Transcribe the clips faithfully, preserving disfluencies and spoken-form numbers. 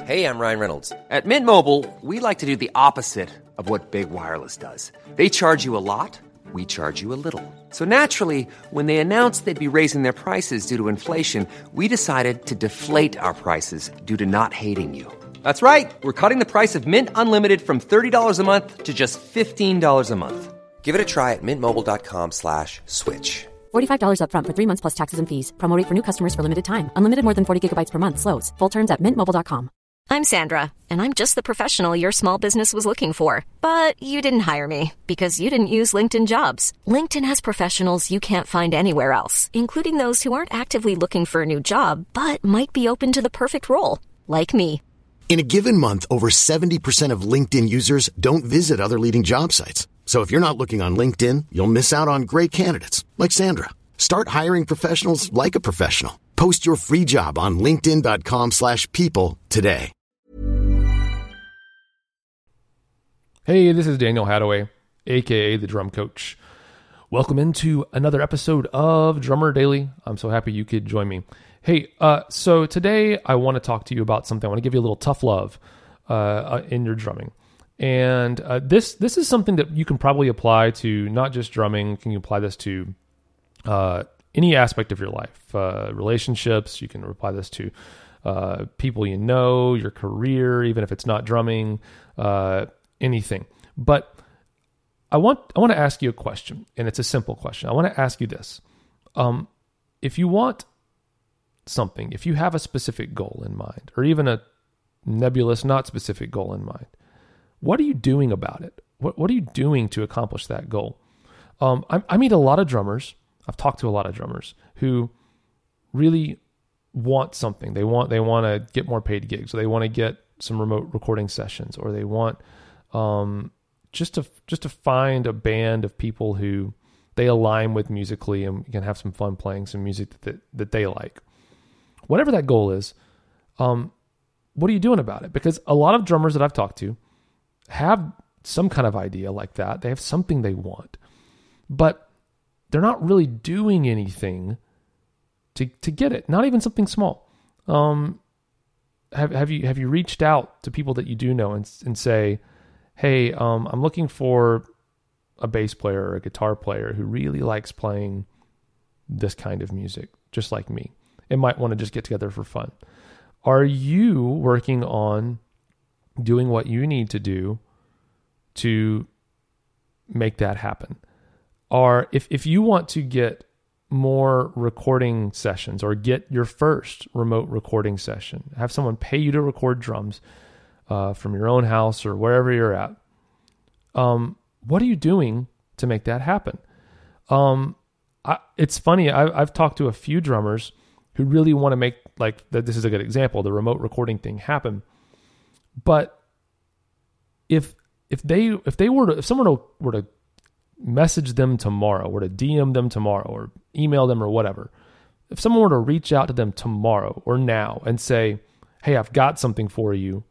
Hey, I'm Ryan Reynolds. At Mint Mobile, we like to do the opposite of what Big Wireless does. They charge you a lot, we charge you a little. So naturally, when they announced they'd be raising their prices due to inflation, we decided to deflate our prices due to not hating you. That's right. We're cutting the price of Mint Unlimited from thirty dollars a month to just fifteen dollars a month. Give it a try at mintmobile.com slash switch. forty-five dollars up front for three months plus taxes and fees. Promo rate for new customers for limited time. Unlimited more than forty gigabytes per month slows. Full terms at mint mobile dot com. I'm Sandra, and I'm just the professional your small business was looking for. But you didn't hire me because you didn't use LinkedIn Jobs. LinkedIn has professionals you can't find anywhere else, including those who aren't actively looking for a new job, but might be open to the perfect role, like me. In a given month, over seventy percent of LinkedIn users don't visit other leading job sites. So if you're not looking on LinkedIn, you'll miss out on great candidates like Sandra. Start hiring professionals like a professional. Post your free job on linkedin.com slash people today. Hey, this is Daniel Hadaway, aka The Drum Coach. Welcome into another episode of Drummer Daily. I'm so happy you could join me. Hey, uh, so today I want to talk to you about something. I want to give you a little tough love uh, uh, in your drumming. And uh, this this is something that you can probably apply to not just drumming. You can apply this to uh, any aspect of your life, uh, relationships. You can apply this to uh, people you know, your career, even if it's not drumming, uh, anything. But I want I want to ask you a question, and it's a simple question. I want to ask you this: um, if you want something, if you have a specific goal in mind, or even a nebulous, not specific goal in mind, what are you doing about it? What What are you doing to accomplish that goal? Um, I, I meet a lot of drummers. I've talked to a lot of drummers who really want something. They want they want to get more paid gigs, or they want to get some remote recording sessions, or they want um, just to just to find a band of people who they align with musically and can have some fun playing some music that that they like. Whatever that goal is, um, what are you doing about it? Because a lot of drummers that I've talked to have some kind of idea like that. They have something they want, but they're not really doing anything to to get it. Not even something small. Um, have have you have you reached out to people that you do know and and say, hey, um, I'm looking for a bass player or a guitar player who really likes playing this kind of music, just like me, and might want to just get together for fun. Are you working on doing what you need to do to make that happen? Or if, if you want to get more recording sessions or get your first remote recording session, have someone pay you to record drums uh, from your own house or wherever you're at, um, what are you doing to make that happen? Um, I, it's funny, I, I've talked to a few drummers who really want to make, like, this is a good example, the remote recording thing happen. But if if they if they were to, if someone were to message them tomorrow, or to D M them tomorrow, or email them, or whatever, if someone were to reach out to them tomorrow or now and say, hey, I've got something for you,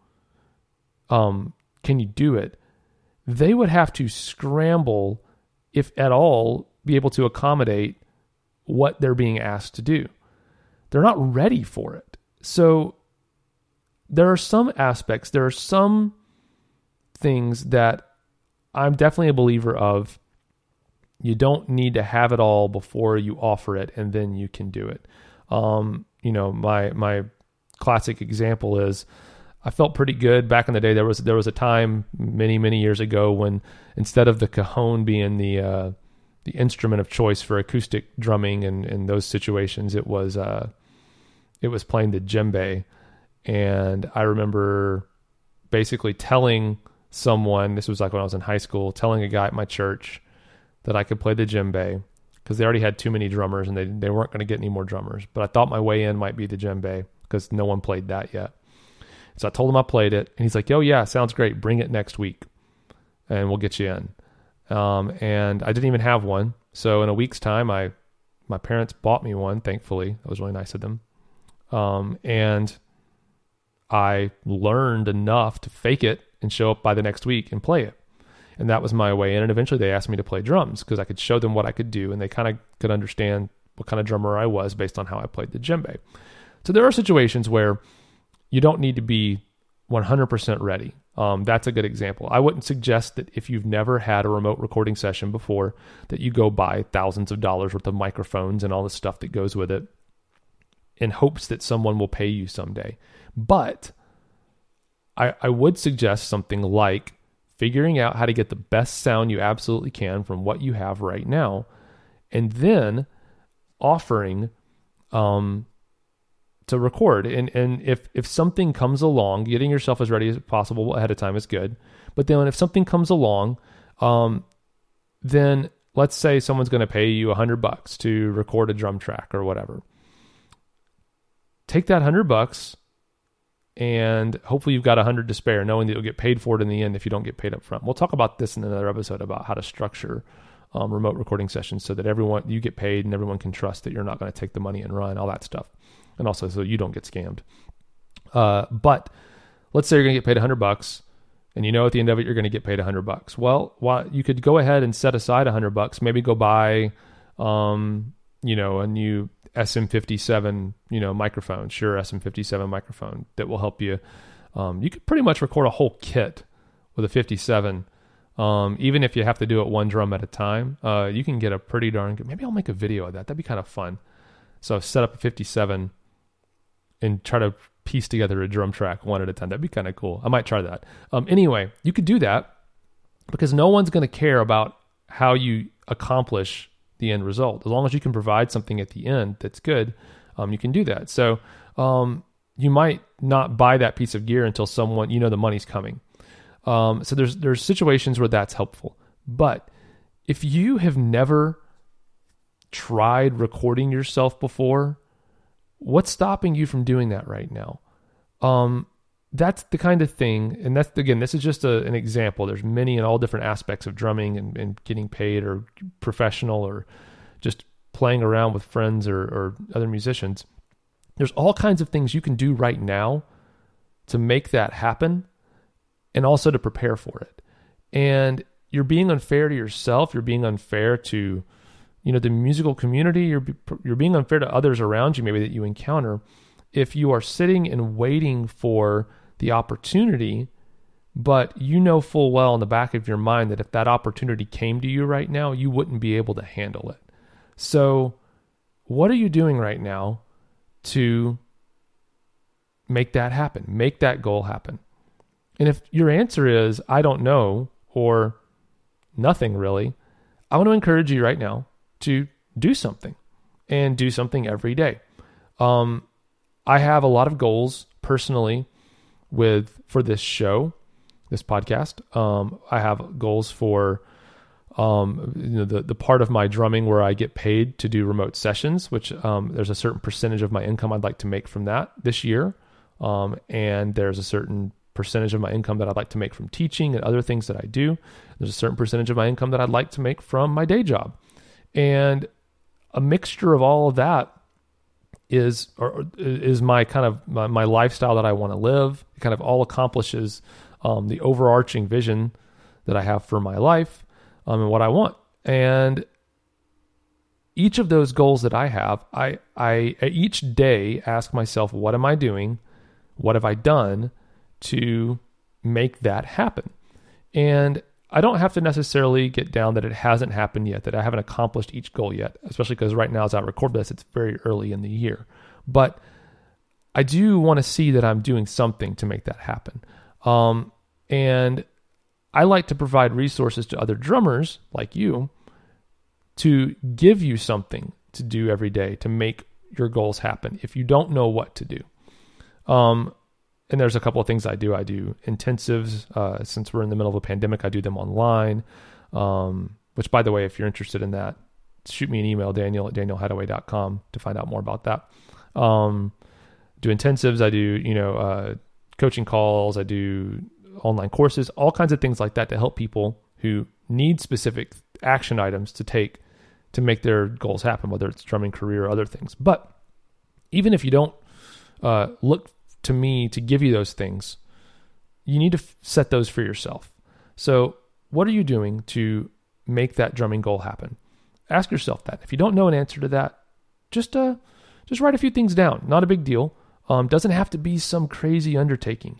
um, can you do it? They would have to scramble, if at all, be able to accommodate what they're being asked to do. They're not ready for it. So there are some aspects, there are some things that I'm definitely a believer of. You don't need to have it all before you offer it, and then you can do it. Um, you know, my my classic example is, I felt pretty good back in the day. There was there was a time many many years ago when instead of the cajon being the uh, the instrument of choice for acoustic drumming and in those situations, it was uh, it was playing the djembe. And I remember basically telling someone, this was like when I was in high school, telling a guy at my church that I could play the djembe because they already had too many drummers and they they weren't going to get any more drummers. But I thought my way in might be the djembe because no one played that yet. So I told him I played it, and he's like, "Oh yeah, sounds great. Bring it next week, and we'll get you in." Um, and I didn't even have one, so in a week's time, I my parents bought me one. Thankfully, that was really nice of them. Um, and I learned enough to fake it and show up by the next week and play it. And that was my way in. And eventually they asked me to play drums because I could show them what I could do, and they kind of could understand what kind of drummer I was based on how I played the djembe. So there are situations where you don't need to be one hundred percent ready. Um, that's a good example. I wouldn't suggest that if you've never had a remote recording session before, that you go buy thousands of dollars worth of microphones and all the stuff that goes with it in hopes that someone will pay you someday. But I, I would suggest something like figuring out how to get the best sound you absolutely can from what you have right now, and then offering um, to record. And and if if something comes along, getting yourself as ready as possible ahead of time is good. But then if something comes along, um, then let's say someone's going to pay you a hundred bucks to record a drum track or whatever. Take that hundred bucks, and hopefully you've got a hundred to spare, knowing that you'll get paid for it in the end if you don't get paid up front. We'll talk about this in another episode about how to structure um, remote recording sessions so that everyone you get paid and everyone can trust that you're not going to take the money and run, all that stuff. And also so you don't get scammed. Uh, but let's say you're going to get paid a hundred bucks, and you know at the end of it you're going to get paid a hundred bucks. Well, why, you could go ahead and set aside a hundred bucks. Maybe go buy, um, you know, a new S M fifty-seven, you know, microphone, Shure S M fifty-seven microphone that will help you. Um, you could pretty much record a whole kit with a fifty-seven. Um, even if you have to do it one drum at a time, uh, you can get a pretty darn good. Maybe I'll make a video of that. That'd be kind of fun. So I've set up a fifty-seven and try to piece together a drum track one at a time. That'd be kind of cool. I might try that. Um, anyway, you could do that because no one's going to care about how you accomplish the end result. As long as you can provide something at the end that's good, um, you can do that. So um, you might not buy that piece of gear until someone, you know, the money's coming. Um, so there's there's situations where that's helpful. But if you have never tried recording yourself before, what's stopping you from doing that right now? Um, that's the kind of thing, and that's, again, this is just a, an example. There's many and all different aspects of drumming and, and getting paid or professional or just playing around with friends or, or other musicians. There's all kinds of things you can do right now to make that happen and also to prepare for it. And you're being unfair to yourself. You're being unfair to, you know, the musical community. You're you're being unfair to others around you, maybe that you encounter, if you are sitting and waiting for the opportunity, but you know full well in the back of your mind that if that opportunity came to you right now, you wouldn't be able to handle it. So what are you doing right now to make that happen? Make that goal happen. And if your answer is, I don't know, or nothing really, I want to encourage you right now to do something and do something every day. Um, I have a lot of goals personally with for this show, this podcast. Um, I have goals for um, you know, the the part of my drumming where I get paid to do remote sessions, which um, there's a certain percentage of my income I'd like to make from that this year, um, and there's a certain percentage of my income that I'd like to make from teaching and other things that I do. There's a certain percentage of my income that I'd like to make from my day job. And a mixture of all of that is or is my kind of my, my lifestyle that I want to live. It kind of all accomplishes um, the overarching vision that I have for my life um, and what I want. And each of those goals that I have, I I each day ask myself, what am I doing? What have I done to make that happen? And I don't have to necessarily get down that it hasn't happened yet, that I haven't accomplished each goal yet, especially because right now as I record this, it's very early in the year. But I do want to see that I'm doing something to make that happen. Um, and I like to provide resources to other drummers like you to give you something to do every day to make your goals happen if you don't know what to do. Um, And there's a couple of things I do. I do intensives. Uh, since we're in the middle of a pandemic, I do them online. Um, which, by the way, if you're interested in that, shoot me an email, Daniel at daniel hadaway dot com to find out more about that. Um, do intensives. I do, you know, uh, coaching calls. I do online courses, all kinds of things like that to help people who need specific action items to take to make their goals happen, whether it's drumming career or other things. But even if you don't uh, look to me to give you those things, you need to f- set those for yourself. So what are you doing to make that drumming goal happen? Ask yourself that. If you don't know an answer to that, just uh, just write a few things down. Not a big deal. Um, doesn't have to be some crazy undertaking.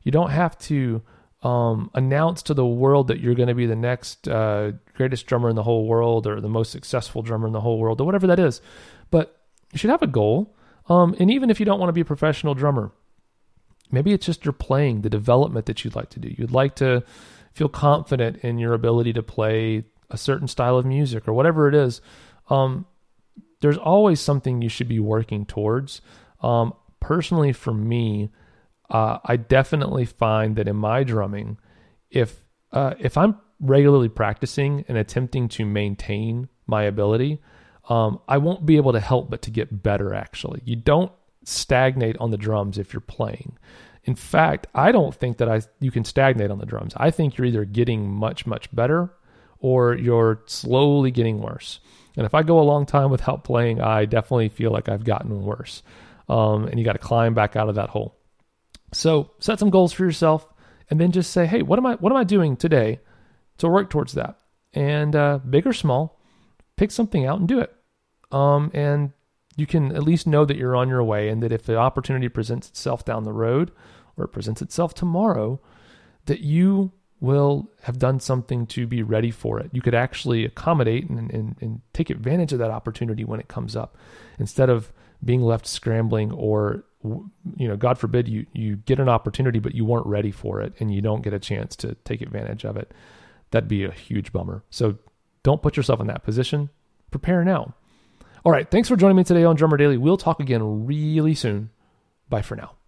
You don't have to um, announce to the world that you're going to be the next uh, greatest drummer in the whole world or the most successful drummer in the whole world or whatever that is. But you should have a goal. Um, and even if you don't want to be a professional drummer, maybe it's just your playing, the development that you'd like to do. You'd like to feel confident in your ability to play a certain style of music or whatever it is. Um, there's always something you should be working towards. Um, personally, for me, uh, I definitely find that in my drumming, if uh, if I'm regularly practicing and attempting to maintain my ability, um, I won't be able to help but to get better, actually. You don't stagnate on the drums if you're playing. In fact, I don't think that I you can stagnate on the drums. I think you're either getting much, much better or you're slowly getting worse. And if I go a long time without playing, I definitely feel like I've gotten worse. Um, and you got to climb back out of that hole. So set some goals for yourself and then just say, hey, what am I what am I doing today to work towards that? And uh, big or small, pick something out and do it. Um, and you can at least know that you're on your way, and that if the opportunity presents itself down the road or it presents itself tomorrow, that you will have done something to be ready for it. You could actually accommodate and, and, and take advantage of that opportunity when it comes up, instead of being left scrambling, or, you know, God forbid you, you get an opportunity, but you weren't ready for it and you don't get a chance to take advantage of it. That'd be a huge bummer. So don't put yourself in that position. Prepare now. All right. Thanks for joining me today on Drummer Daily. We'll talk again really soon. Bye for now.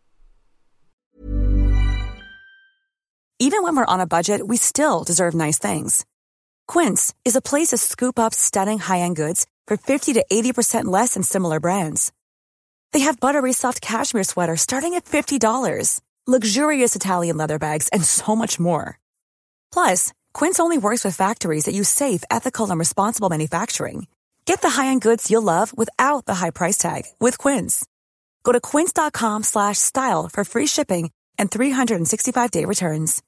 Even when we're on a budget, we still deserve nice things. Quince is a place to scoop up stunning high-end goods for fifty to eighty percent less than similar brands. They have buttery soft cashmere sweaters starting at fifty dollars, luxurious Italian leather bags, and so much more. Plus, Quince only works with factories that use safe, ethical, and responsible manufacturing. Get the high-end goods you'll love without the high price tag with Quince. Go to quince.com slash style for free shipping and three sixty-five day returns.